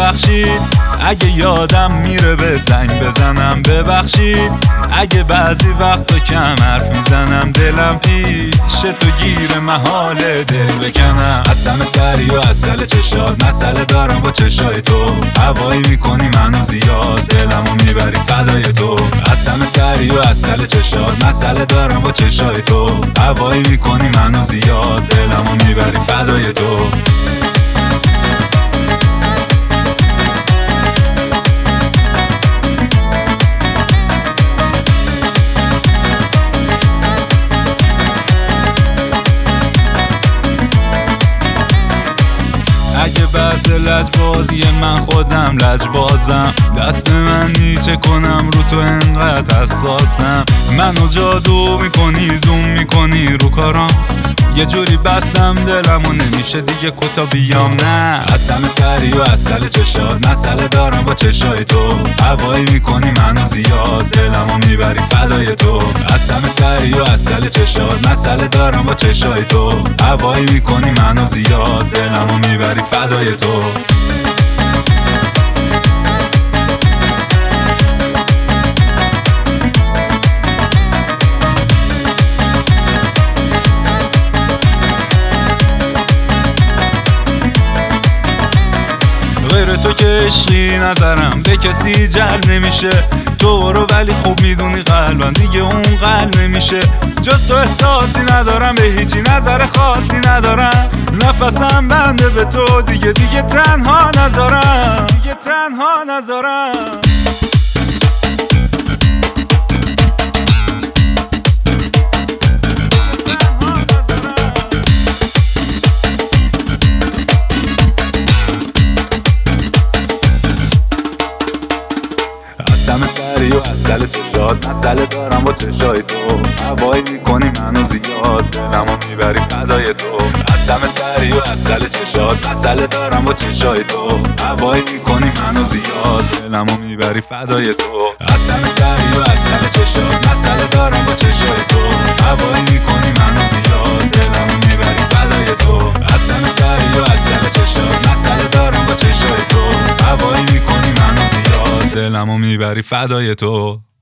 ببخشید اگه یادم میره به زنگ بزنم، ببخشید اگه بعضی وقتا کم حرف میزنم، دلم پیش تو گیر محال دل بکنم. قسم سری و اصل چشات، مسئله دارم با چشای تو، هوایی میکنی منو زیاد، دلمو میبری فدای تو. قسم سری و اصل چشات، مسئله دارم با چشای تو، هوایی میکنی منو زیاد، دلمو میبری فدای تو. اگه بحث لجبازی من خودم لجبازم، دست من نیچه کنم رو تو انقدر حساسم، منو جادو میکنی زوم میکنی رو کارام، یه جوری بستم دلمو نمیشه دیگه کتا بیام. نه قسم سری و اصل چشات، مسئله دارم با چشای تو، هوایی میکنی منو زیاد، دلمو میبری فدای تو. قسم سری و اصل چشات، مسئله دارم با چشای تو، هوایی میکنی منو زیاد، دلمو میبری فدای تو. غیر تو که عشقی نظرم به کسی جلب نمیشه، تو رو ولی خوب میدونی قلبم دیگه اون قلب نمیشه، جز تو احساسی ندارم به هیچی نظر خاصی ندارم، نفسم بنده به تو دیگه تنها نذارم، دیگه تنها نذارم. قسم سری و اصل چشات، مسئله دارم با چشای تو، هوایی میکنی منو زیاد، دلمو میبری فدای تو. قسم سری و اصل چشات، مسئله دارم با چشای تو، هوایی میکنی منو زیاد، دلمو میبری فدای تو. قسم سری و اصل چشات، مسئله دارم با چشای تو، هوایی میکنی منو زیاد، دلمو میبری فدای تو. قسم سری و اصل چشات، مسئله دارم با چشای تو، هوایی میکنی منو زیاد، دلمو میبری فدای تو.